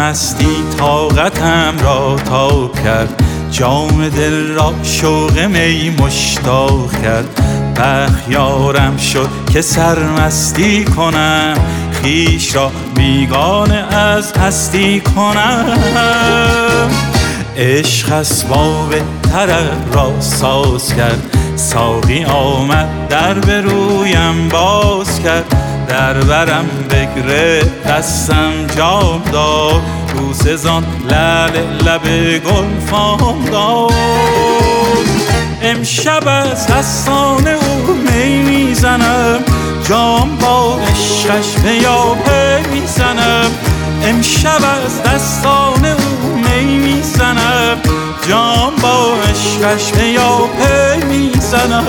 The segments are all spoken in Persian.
مستی طاقتم را تاب کرد، جام دل را شوق می مشتاق کرد. بخیارم شد که سرمستی کنم، خویش را بیگانه از هستی کنم. عشق اسباب طرب را ساز کرد، ساقی آمد در به رویم باز کرد. در برم بگرفت دستم جام داد، بوسه زان لعل لب گلفام داد. امشب از دستان او می میزنم، جام با عشقش پیاپی میزنم. امشب از دستان او می میزنم، جام با عشقش پیاپی میزنم.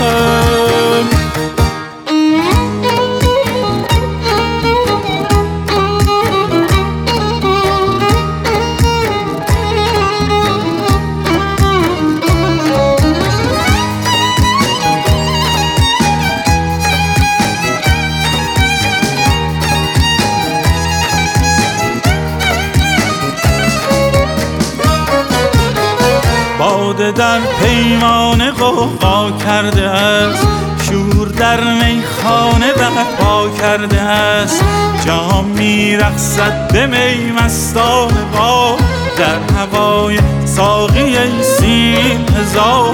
باده در پیمان غوغا کرده است، شور در میخانه برپا کرده است. جام میرقصد به می مستان با، در هوای ساقی سیم هزار.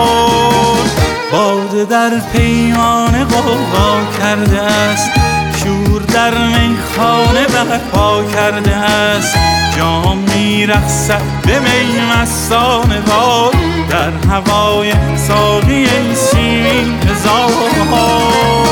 باده در پیمان غوغا کرده است، شور در میخانه برپا کرده است. جام میرقصد به می مستان باد، در هوای ساقی سیم هزار.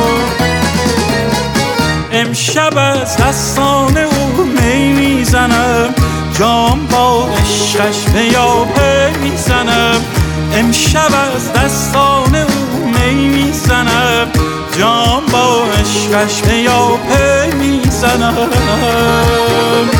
امشب از دستان او می میزنم، جام با عشقش پیاپی میزنم. امشب از دستان او می میزنم، جام با عشقش پیاپی میزنم.